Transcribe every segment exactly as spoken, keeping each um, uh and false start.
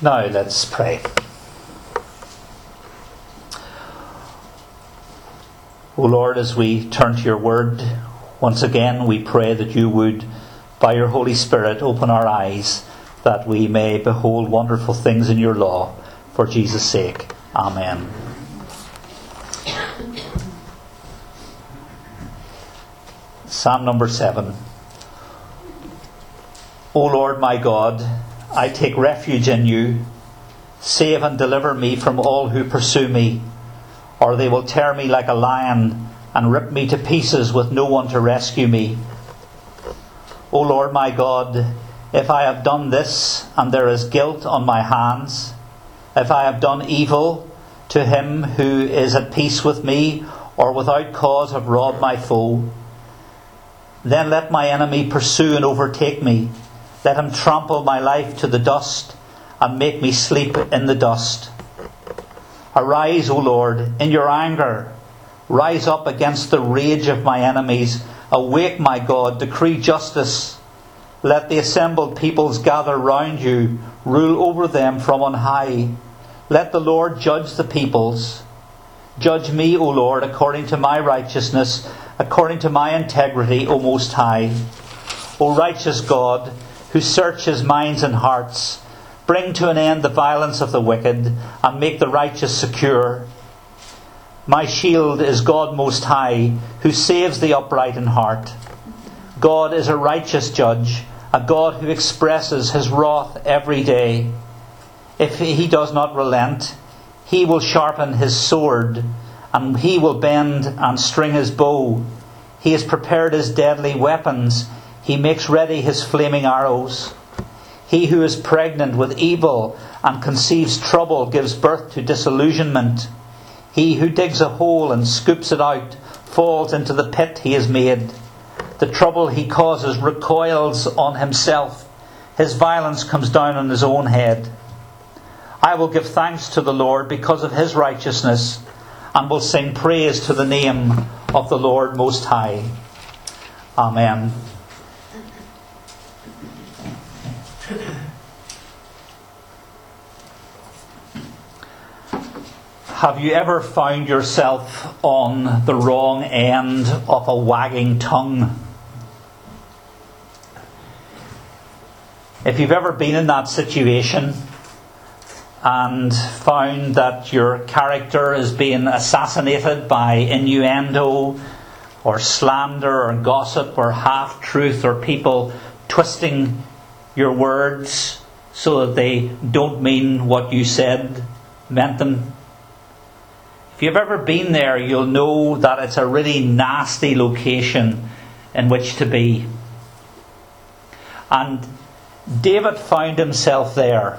Now let's pray. O Lord, as we turn to your word, once again we pray that you would, by your Holy Spirit, open our eyes that we may behold wonderful things in your law, for Jesus' sake. Amen. Psalm number seven. O Lord my God, I take refuge in you. Save and deliver me from all who pursue me, or they will tear me like a lion and rip me to pieces with no one to rescue me. O Lord my God, if I have done this and there is guilt on my hands, if I have done evil to him who is at peace with me, or without cause have robbed my foe, then let my enemy pursue and overtake me. Let him trample my life to the dust and make me sleep in the dust. Arise, O Lord, in your anger. Rise up against the rage of my enemies. Awake, my God, decree justice. Let the assembled peoples gather round you. Rule over them from on high. Let the Lord judge the peoples. Judge me, O Lord, according to my righteousness, according to my integrity, O Most High. O righteous God, who searches minds and hearts, bring to an end the violence of the wicked, and make the righteous secure. My shield is God Most High, who saves the upright in heart. God is a righteous judge, a God who expresses his wrath every day. If he does not relent, he will sharpen his sword, and he will bend and string his bow. He has prepared his deadly weapons. He makes ready his flaming arrows. He who is pregnant with evil and conceives trouble gives birth to disillusionment. He who digs a hole and scoops it out falls into the pit he has made. The trouble he causes recoils on himself. His violence comes down on his own head. I will give thanks to the Lord because of his righteousness, and will sing praise to the name of the Lord Most High. Amen. Have you ever found yourself on the wrong end of a wagging tongue? If you've ever been in that situation and found that your character is being assassinated by innuendo or slander or gossip or half-truth, or people twisting your words so that they don't mean what you said meant them. If you've ever been there, you'll know that it's a really nasty location in which to be. And David found himself there.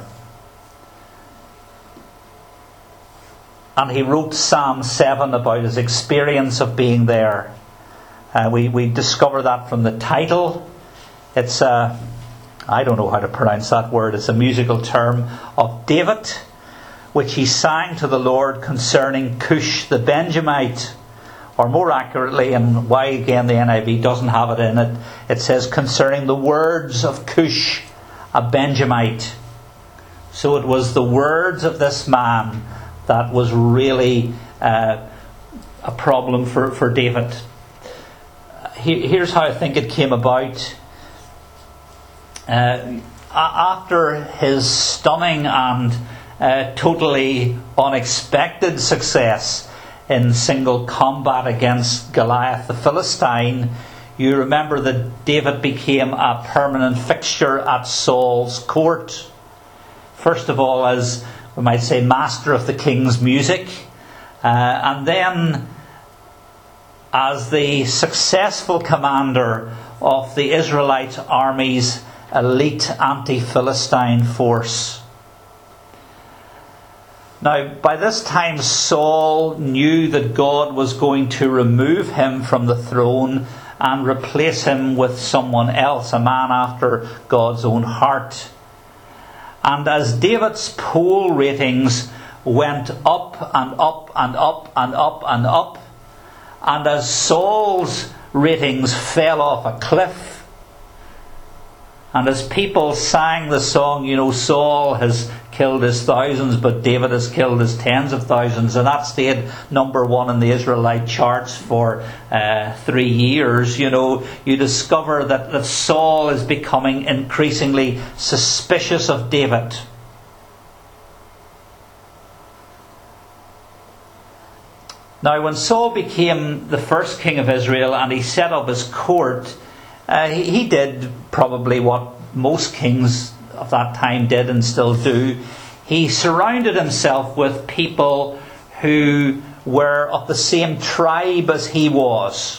And he wrote Psalm seven about his experience of being there. Uh, we, we discover that from the title. It's a, I don't know how to pronounce that word, it's a musical term of David, which he sang to the Lord concerning Cush the Benjamite. Or more accurately, and why again the N I V doesn't have it in it, it says concerning the words of Cush, a Benjamite. So it was the words of this man that was really uh, a problem for, for David. Here's how I think it came about. Uh, after his stunning and uh, totally unexpected success in single combat against Goliath the Philistine, you remember that David became a permanent fixture at Saul's court. First of all, as we might say, master of the king's music, uh, and then as the successful commander of the Israelite army's elite anti-Philistine force. Now, by this time, Saul knew that God was going to remove him from the throne and replace him with someone else, a man after God's own heart. And as David's poll ratings went up and up and up and up and up, and as Saul's ratings fell off a cliff, And as people sang the song, you know, Saul has killed his thousands, but David has killed his tens of thousands, and that stayed number one in the Israelite charts for uh, three years, you know, you discover that, that Saul is becoming increasingly suspicious of David. Now, when Saul became the first king of Israel and he set up his court, uh, he, he did probably what most kings of that time did and still do. He surrounded himself with people who were of the same tribe as he was.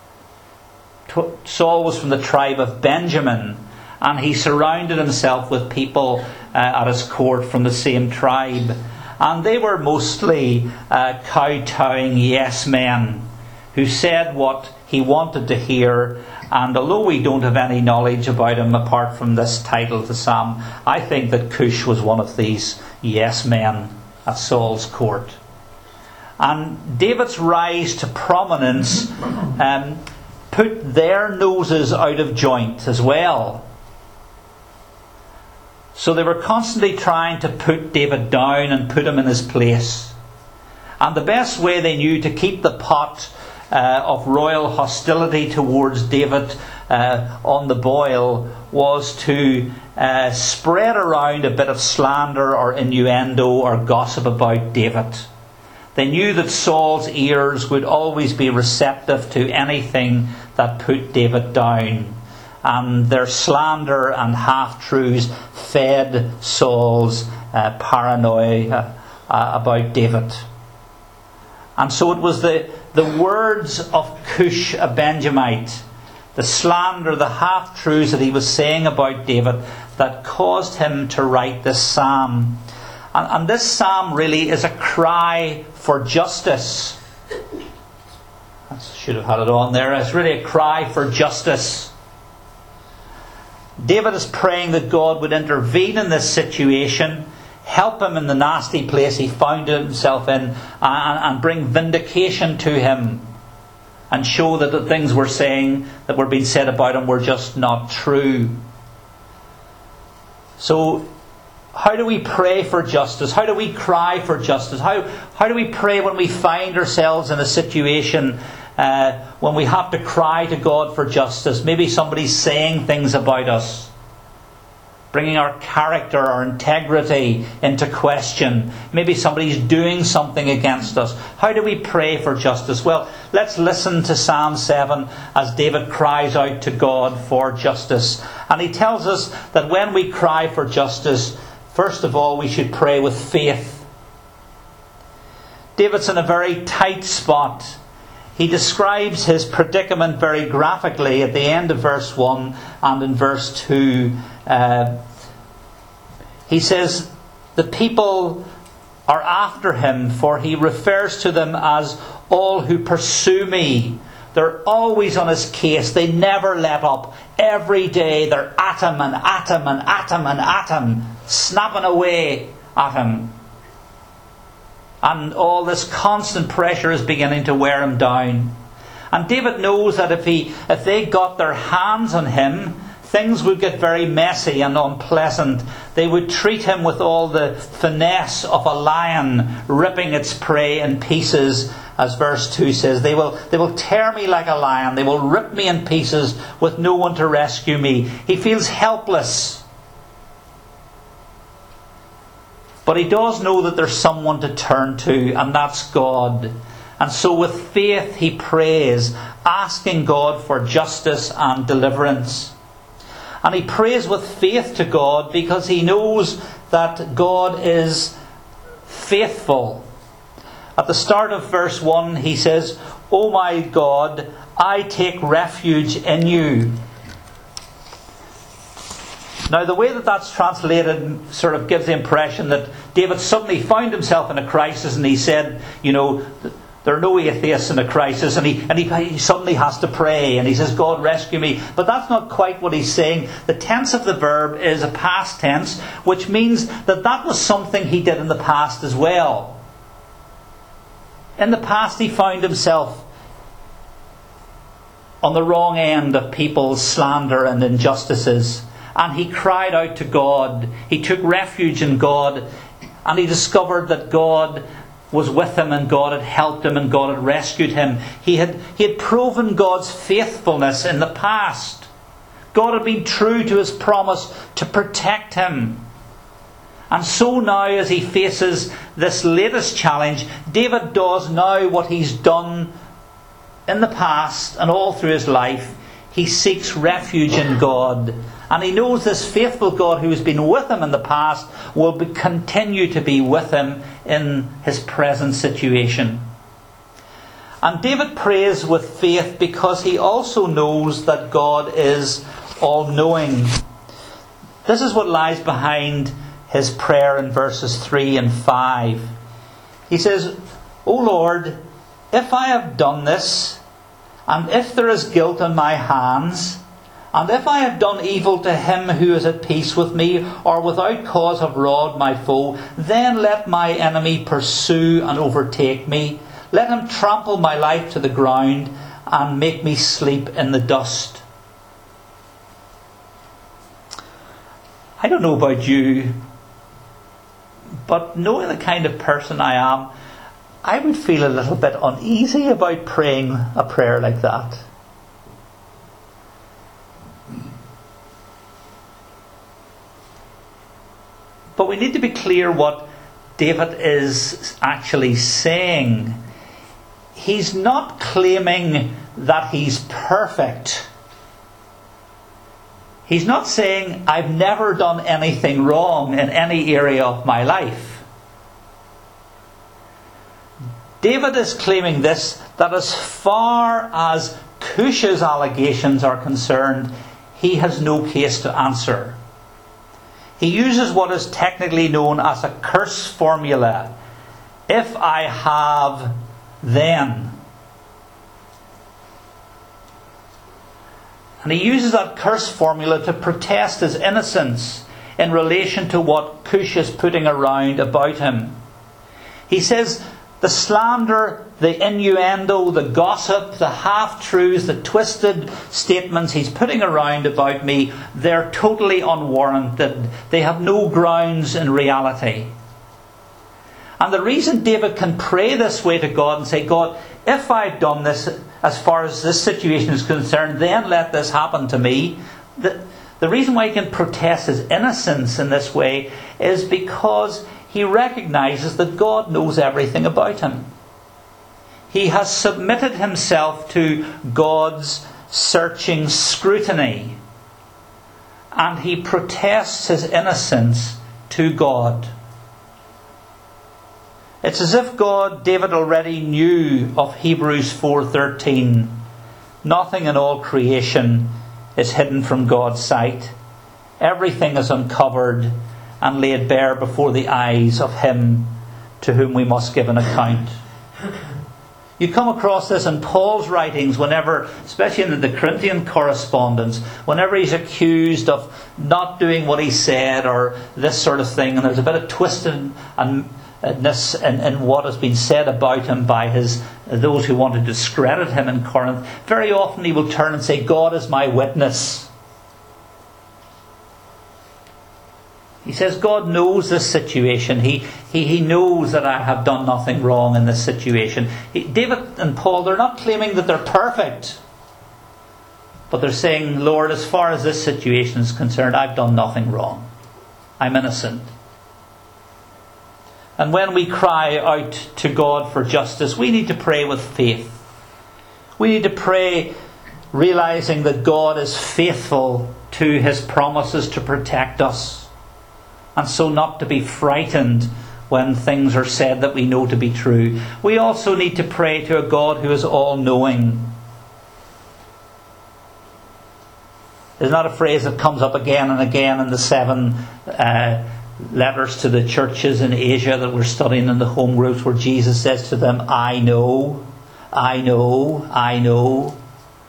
Saul was from the tribe of Benjamin, and he surrounded himself with people uh, at his court from the same tribe. And they were mostly uh, kowtowing yes men who said what he wanted to hear. And although we don't have any knowledge about him apart from this title to Psalm, I think that Cush was one of these yes men at Saul's court. And David's rise to prominence um, put their noses out of joint as well. So they were constantly trying to put David down and put him in his place. And the best way they knew to keep the pot uh, of royal hostility towards David uh, on the boil was to uh, spread around a bit of slander or innuendo or gossip about David. They knew that Saul's ears would always be receptive to anything that put David down. And their slander and half-truths fed Saul's uh, paranoia uh, about David. And so it was the, the words of Cush, a Benjamite, the slander, the half-truths that he was saying about David that caused him to write this psalm. And, and this psalm really is a cry for justice. I should have had it on there. It's really a cry for justice. David is praying that God would intervene in this situation, help him in the nasty place he found himself in, and, and bring vindication to him, and show that the things we're saying, that were being said about him, were just not true. So, how do we pray for justice? How do we cry for justice? How, how do we pray when we find ourselves in a situation Uh, when we have to cry to God for justice? Maybe somebody's saying things about us, bringing our character, our integrity into question. Maybe somebody's doing something against us. How do we pray for justice? Well, let's listen to Psalm seven as David cries out to God for justice. And he tells us that when we cry for justice, first of all, we should pray with faith. David's in a very tight spot. He describes his predicament very graphically at the end of verse one and in verse two. Uh, he says, the people are after him, for he refers to them as all who pursue me. They're always on his case. They never let up. Every day they're at him and at him and at him and at him, snapping away at him. And all this constant pressure is beginning to wear him down. And David knows that if he, if they got their hands on him, things would get very messy and unpleasant. They would treat him with all the finesse of a lion ripping its prey in pieces, as verse two says. They will, they will tear me like a lion. They will rip me in pieces with no one to rescue me. He feels helpless. But he does know that there's someone to turn to, and that's God. And so with faith he prays, asking God for justice and deliverance. And he prays with faith to God because he knows that God is faithful. At the start of verse one he says, "O my God, I take refuge in you." Now, the way that that's translated sort of gives the impression that David suddenly found himself in a crisis and he said, you know, there are no atheists in a crisis, and he and he, he suddenly has to pray and he says, God, rescue me. But that's not quite what he's saying. The tense of the verb is a past tense, which means that that was something he did in the past as well. In the past he found himself on the wrong end of people's slander and injustices. and he cried out to God. He took refuge in God, and he discovered that God was with him and God had helped him and God had rescued him. He had, he had proven God's faithfulness in the past. God had been true to his promise to protect him. And so now, as he faces this latest challenge, David does now what he's done in the past and all through his life. He seeks refuge in God. And he knows this faithful God who has been with him in the past will be, continue to be with him in his present situation. And David prays with faith because he also knows that God is all-knowing. This is what lies behind his prayer in verses three and five. He says, O Lord, if I have done this, and if there is guilt on my hands, and if I have done evil to him who is at peace with me, or without cause have robbed my foe, then let my enemy pursue and overtake me. Let him trample my life to the ground and make me sleep in the dust. I don't know about you, but knowing the kind of person I am, I would feel a little bit uneasy about praying a prayer like that. But we need to be clear what David is actually saying. He's not claiming that he's perfect. He's not saying, I've never done anything wrong in any area of my life. David is claiming this, that as far as Cush's allegations are concerned, he has no case to answer. He uses what is technically known as a curse formula. If I have, then. And he uses that curse formula to protest his innocence in relation to what Cush is putting around about him. He says, the slander, the innuendo, the gossip, the half-truths, the twisted statements he's putting around about me, they're totally unwarranted. They have no grounds in reality. And the reason David can pray this way to God and say, God, if I've done this, as far as this situation is concerned, then let this happen to me. The, the reason why he can protest his innocence in this way is because he recognises that God knows everything about him. He has submitted himself to God's searching scrutiny. And he protests his innocence to God. It's as if God, David already knew of Hebrews four thirteen. Nothing in all creation is hidden from God's sight. Everything is uncovered and laid bare before the eyes of him to whom we must give an account. You come across this in Paul's writings whenever, especially in the Corinthian correspondence, whenever he's accused of not doing what he said or this sort of thing, and there's a bit of twistedness in, in what has been said about him by his those who want to discredit him in Corinth. Very often he will turn and say, God is my witness. He says God knows this situation. He, he, he knows that I have done nothing wrong in this situation. He, David and Paul, they're not claiming that they're perfect. But they're saying, Lord, as far as this situation is concerned, I've done nothing wrong. I'm innocent. And when we cry out to God for justice, we need to pray with faith. We need to pray realising that God is faithful to his promises to protect us. And so not to be frightened when things are said that we know to be true. We also need to pray to a God who is all-knowing. There's not a phrase that comes up again and again in the seven uh, letters to the churches in Asia that we're studying in the home groups, where Jesus says to them, I know, I know, I know.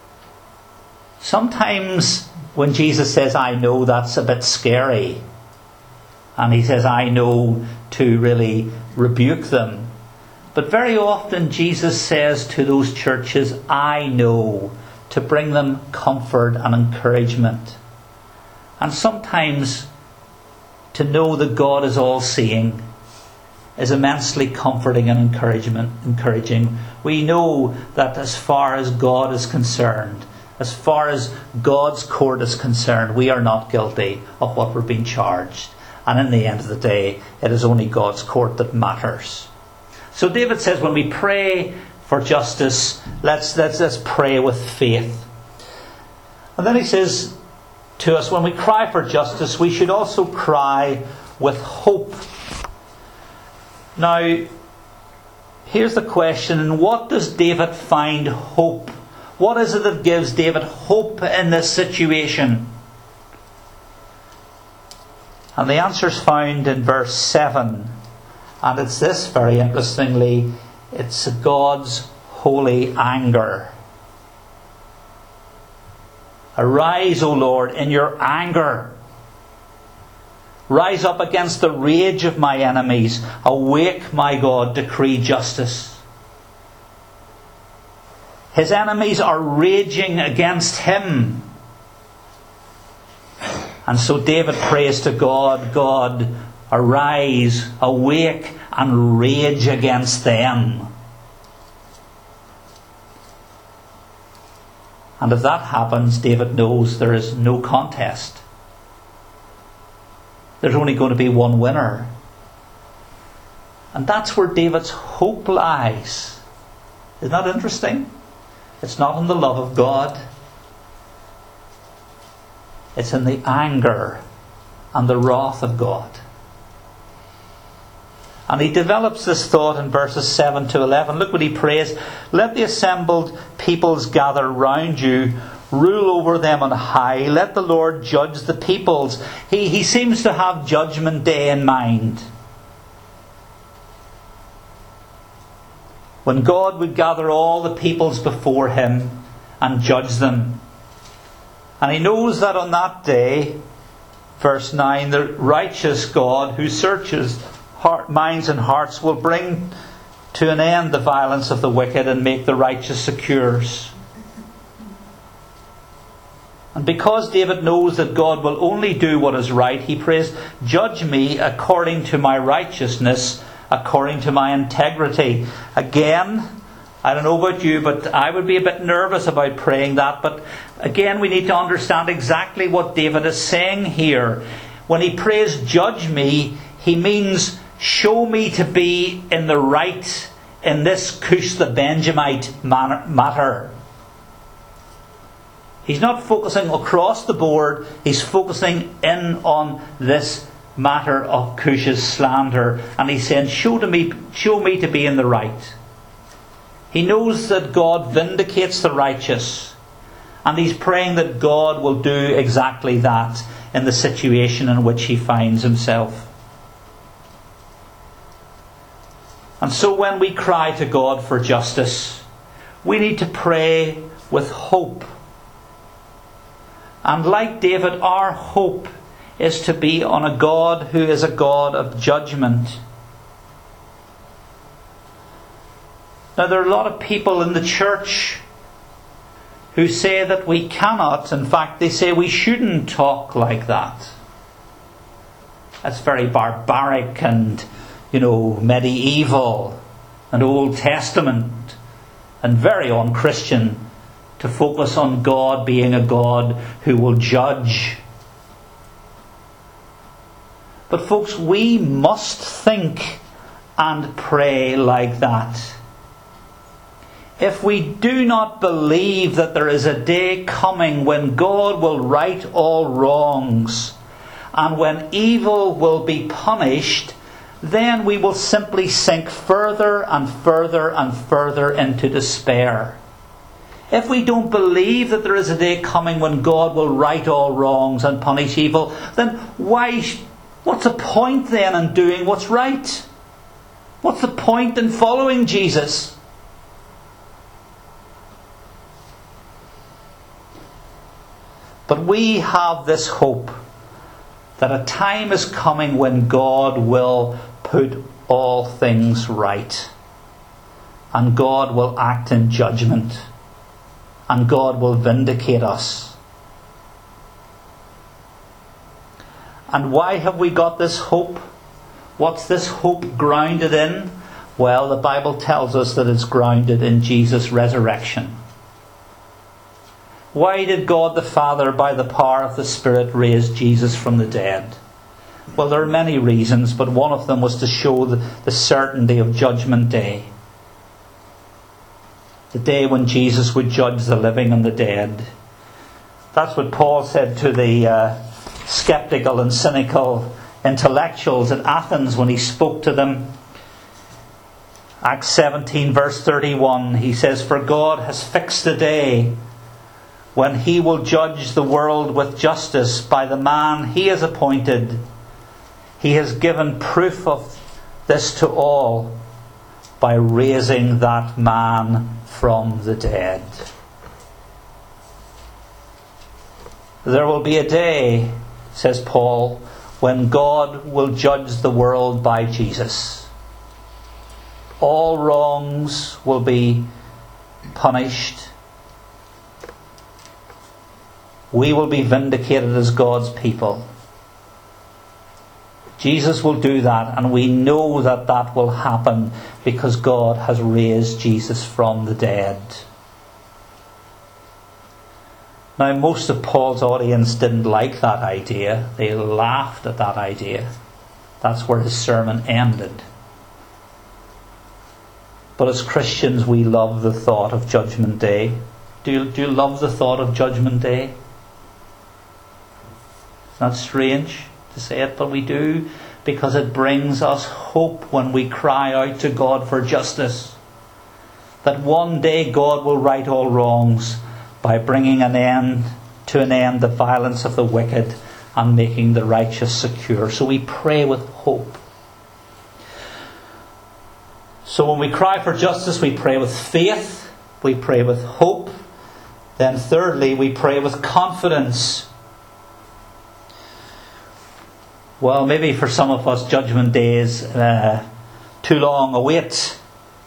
Sometimes when Jesus says, I know, that's a bit scary. And he says, I know, to really rebuke them. But very often Jesus says to those churches, I know, to bring them comfort and encouragement. And sometimes to know that God is all-seeing is immensely comforting and encouragement, encouraging. We know that as far as God is concerned, as far as God's court is concerned, we are not guilty of what we're being charged. And in the end of the day, it is only God's court that matters. So David says, when we pray for justice, let's, let's, let's pray with faith. And then he says to us, when we cry for justice, we should also cry with hope. Now, here's the question. In what does David find hope? What is it that gives David hope in this situation? And the answer is found in verse seven. And it's this, very interestingly. It's God's holy anger. Arise, O Lord, in your anger. Rise up against the rage of my enemies. Awake, my God, decree justice. His enemies are raging against him. And so David prays to God, God, arise, awake, and rage against them. And if that happens, David knows there is no contest. There's only going to be one winner. And that's where David's hope lies. Isn't that interesting? It's not in the love of God. It's in the anger and the wrath of God. And he develops this thought in verses seven to eleven. Look what he prays. Let the assembled peoples gather round you. Rule over them on high. Let the Lord judge the peoples. He, he seems to have Judgment Day in mind. When God would gather all the peoples before him and judge them. And he knows that on that day, verse nine, the righteous God who searches heart, minds and hearts will bring to an end the violence of the wicked and make the righteous secures. And because David knows that God will only do what is right, he prays, judge me according to my righteousness, according to my integrity. Again, I don't know about you, but I would be a bit nervous about praying that. But again, we need to understand exactly what David is saying here. When he prays, judge me, he means show me to be in the right in this Cush the Benjamite matter. He's not focusing across the board. He's focusing in on this matter of Cush's slander. And he's saying, show, to me, show me to be in the right. He knows that God vindicates the righteous. And he's praying that God will do exactly that in the situation in which he finds himself. And so when we cry to God for justice, we need to pray with hope. And like David, our hope is to be on a God who is a God of judgment. Now, there are a lot of people in the church who say that we cannot, in fact, they say we shouldn't talk like that. That's very barbaric and, you know, medieval and Old Testament and very un-Christian to focus on God being a God who will judge. But folks, we must think and pray like that. If we do not believe that there is a day coming when God will right all wrongs and when evil will be punished, then we will simply sink further and further and further into despair. If we don't believe that there is a day coming when God will right all wrongs and punish evil, then why, what's the point then in doing what's right? What's the point in following Jesus? But we have this hope that a time is coming when God will put all things right. And God will act in judgment. And God will vindicate us. And why have we got this hope? What's this hope grounded in? Well, the Bible tells us that it's grounded in Jesus' resurrection. Why did God the Father, by the power of the Spirit, raise Jesus from the dead? Well, there are many reasons, but one of them was to show the, the certainty of Judgment Day. The day when Jesus would judge the living and the dead. That's what Paul said to the uh, sceptical and cynical intellectuals at Athens when he spoke to them. Acts seventeen verse thirty-one, he says, "For God has fixed a day when he will judge the world with justice by the man he has appointed. He has given proof of this to all by raising that man from the dead." There will be a day, says Paul, when God will judge the world by Jesus. All wrongs will be punished. We will be vindicated as God's people. Jesus will do that, and we know that that will happen because God has raised Jesus from the dead. Now, most of Paul's audience didn't like that idea. They laughed at that idea. That's where his sermon ended. But as Christians, we love the thought of Judgment Day. Do you, do you love the thought of Judgment Day? It's not strange to say it, but we do, because it brings us hope when we cry out to God for justice. That one day God will right all wrongs by bringing an end to an end the violence of the wicked and making the righteous secure. So we pray with hope. So when we cry for justice, we pray with faith, we pray with hope. Then thirdly, we pray with confidence. Well, maybe for some of us, Judgment Day is uh, too long a wait.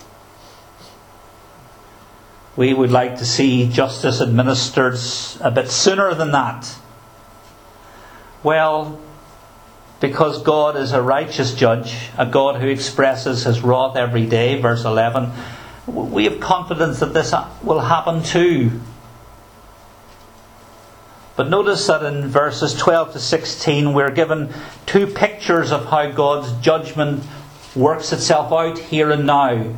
We would like to see justice administered a bit sooner than that. Well, because God is a righteous judge, a God who expresses his wrath every day, verse eleven, we have confidence that this will happen too. But notice that in verses twelve to sixteen we're given two pictures of how God's judgment works itself out here and now.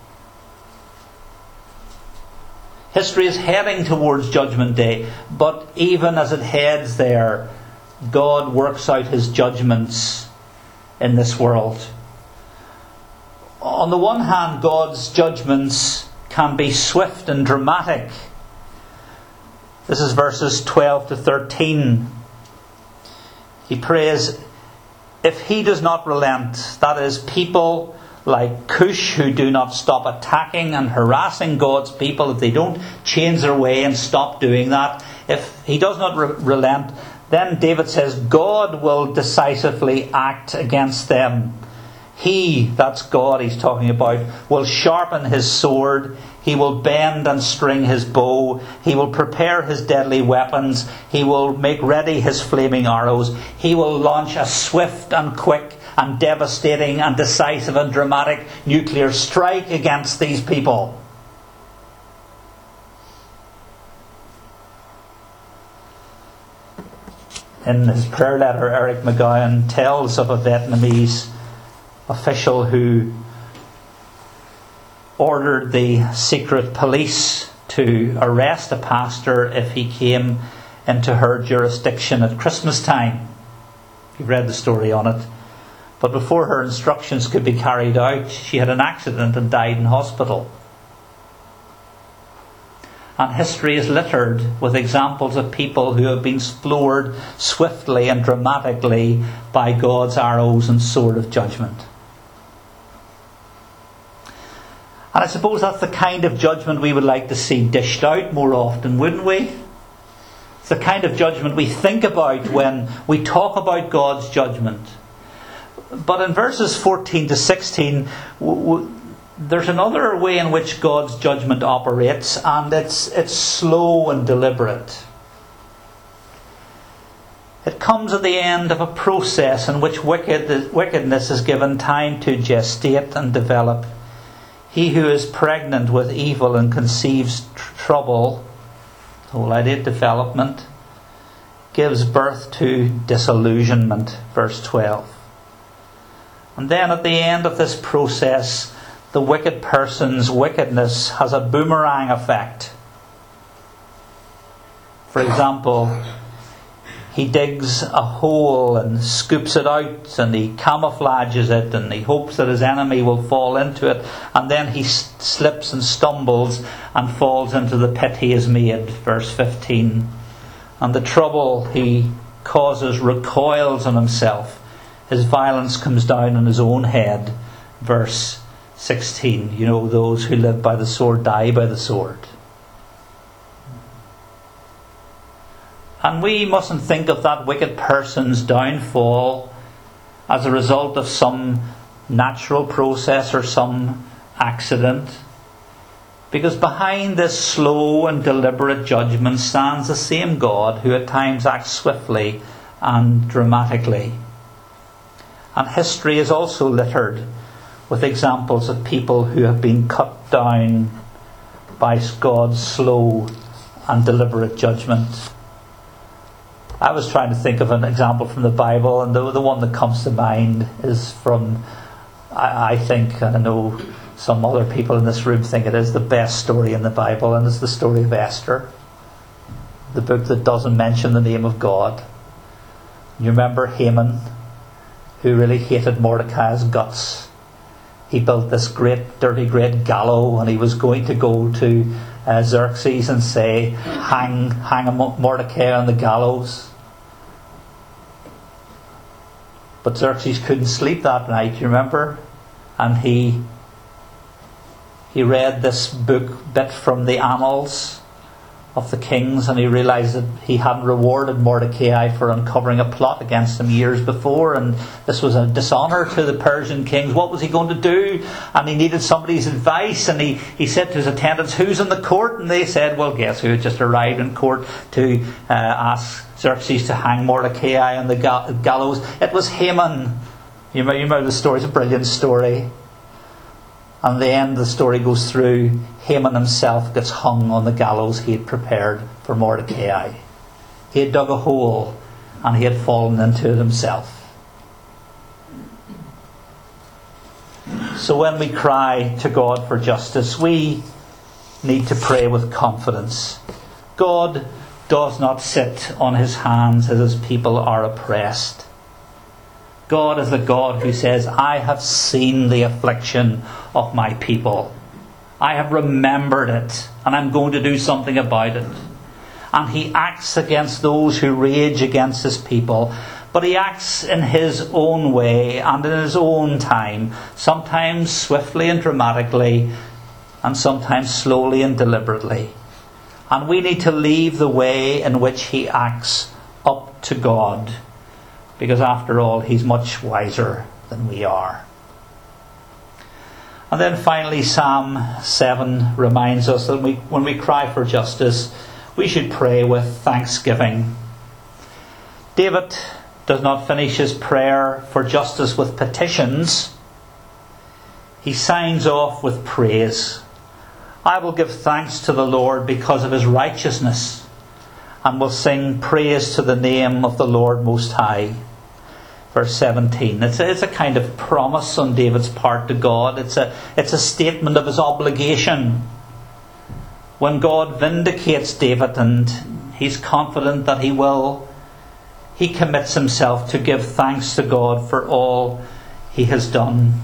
History is heading towards Judgment Day, but even as it heads there, God works out his judgments in this world. On the one hand, God's judgments can be swift and dramatic. This is verses twelve to thirteen. He prays, if he does not relent, that is, people like Cush who do not stop attacking and harassing God's people, if they don't change their way and stop doing that, if he does not re- relent, then David says God will decisively act against them. He, that's God he's talking about, will sharpen his sword. He will bend and string his bow. He will prepare his deadly weapons. He will make ready his flaming arrows. He will launch a swift and quick and devastating and decisive and dramatic nuclear strike against these people. In his prayer letter, Eric McGowan tells of a Vietnamese official who ordered the secret police to arrest a pastor if he came into her jurisdiction at Christmas time. You've read the story on it. But before her instructions could be carried out, she had an accident and died in hospital. And history is littered with examples of people who have been floored swiftly and dramatically by God's arrows and sword of judgment. And I suppose that's the kind of judgment we would like to see dished out more often, wouldn't we? It's the kind of judgment we think about when we talk about God's judgment. But in verses fourteen to sixteen, w- w- there's another way in which God's judgment operates, and it's it's slow and deliberate. It comes at the end of a process in which wicked, wickedness is given time to gestate and develop. He who is pregnant with evil and conceives tr- trouble, the whole idea of development, gives birth to disillusionment, verse twelve. And then at the end of this process, the wicked person's wickedness has a boomerang effect. For example, he digs a hole and scoops it out, and he camouflages it, and he hopes that his enemy will fall into it, and then he s- slips and stumbles and falls into the pit he has made, verse fifteen. And the trouble he causes recoils on himself. His violence comes down on his own head, verse sixteen. You know, those who live by the sword die by the sword. And we mustn't think of that wicked person's downfall as a result of some natural process or some accident. Because behind this slow and deliberate judgment stands the same God who at times acts swiftly and dramatically. And history is also littered with examples of people who have been cut down by God's slow and deliberate judgment. I was trying to think of an example from the Bible, and the, the one that comes to mind is from, I, I think, and I know some other people in this room think it is the best story in the Bible, and it's the story of Esther, the book that doesn't mention the name of God. You remember Haman, who really hated Mordecai's guts. He built this great, dirty, great gallows, and he was going to go to uh, Xerxes and say, hang, hang Mordecai on the gallows. But Xerxes couldn't sleep that night, you remember? And he he read this book bit from the annals of the kings, and he realised that he hadn't rewarded Mordecai for uncovering a plot against him years before, and this was a dishonour to the Persian kings. What was he going to do? And he needed somebody's advice, and he, he said to his attendants, who's in the court? And they said, well, guess who had just arrived in court to uh, ask Xerxes to hang Mordecai on the ga- gallows? It was Haman. You remember, you remember the story? It's a brilliant story. And the end of the story goes through, Haman himself gets hung on the gallows he had prepared for Mordecai. He had dug a hole and he had fallen into it himself. So when we cry to God for justice, we need to pray with confidence. God does not sit on his hands as his people are oppressed. God is the God who says, I have seen the affliction of my people. I have remembered it, and I'm going to do something about it. And he acts against those who rage against his people. But he acts in his own way and in his own time, sometimes swiftly and dramatically, and sometimes slowly and deliberately. And we need to leave the way in which he acts up to God, because after all, he's much wiser than we are. And then finally, Psalm seven reminds us that we, when we cry for justice, we should pray with thanksgiving. David does not finish his prayer for justice with petitions. He signs off with praise. I will give thanks to the Lord because of his righteousness, and will sing praise to the name of the Lord Most High. Verse seventeen. It's a, it's a kind of promise on David's part to God. It's a, it's a statement of his obligation. When God vindicates David, and he's confident that he will, he commits himself to give thanks to God for all he has done.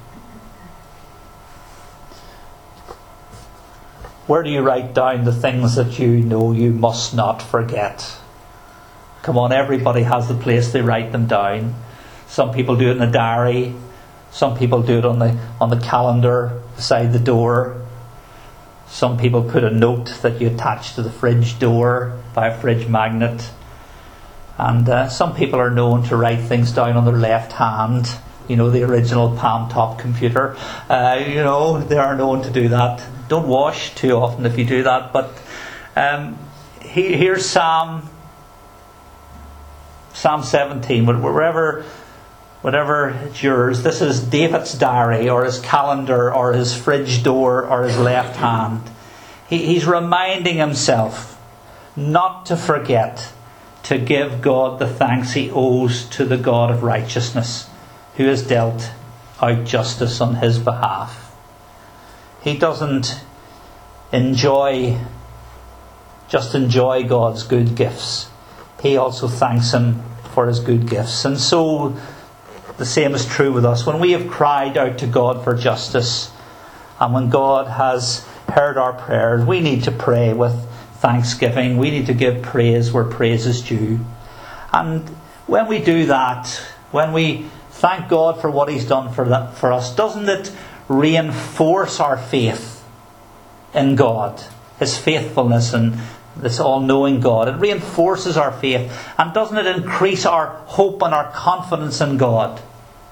Where do you write down the things that you know you must not forget? Come on, everybody has the place they write them down. Some people do it in a diary. Some people do it on the on the calendar beside the door. Some people put a note that you attach to the fridge door by a fridge magnet. And uh, some people are known to write things down on their left hand. You know, the original palm-top computer. Uh, you know, they are known to do that. Don't wash too often if you do that. But um, he, here's Psalm Psalm seventeen, wherever, whatever it's yours, this is David's diary or his calendar or his fridge door or his left hand. He, he's reminding himself not to forget to give God the thanks he owes to the God of righteousness, who has dealt out justice on his behalf. He doesn't enjoy, just enjoy God's good gifts. He also thanks him for his good gifts. And so the same is true with us. When we have cried out to God for justice, and when God has heard our prayers, we need to pray with thanksgiving. We need to give praise where praise is due. And when we do that, when we thank God for what he's done for that, for us, doesn't it reinforce our faith in God, his faithfulness and this all-knowing God? It reinforces our faith, and doesn't it increase our hope and our confidence in God,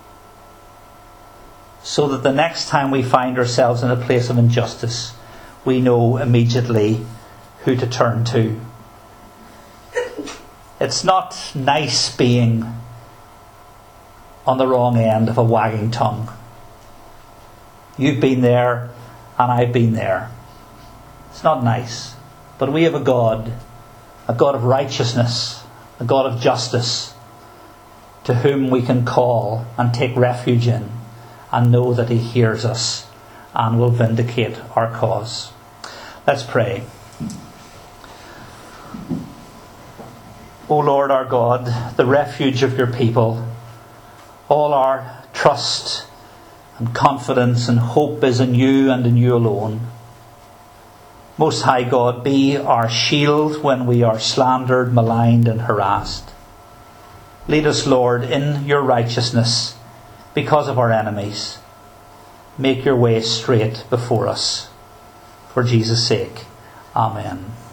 so that the next time we find ourselves in a place of injustice, we know immediately who to turn to. It's not nice being on the wrong end of a wagging tongue. You've been there and I've been there. It's not nice. But we have a God, a God of righteousness, a God of justice, to whom we can call and take refuge in, and know that he hears us and will vindicate our cause. Let's pray. O Lord our God, the refuge of your people, all our trust and confidence and hope is in you and in you alone. Most High God, be our shield when we are slandered, maligned and harassed. Lead us, Lord, in your righteousness because of our enemies. Make your way straight before us. For Jesus' sake. Amen.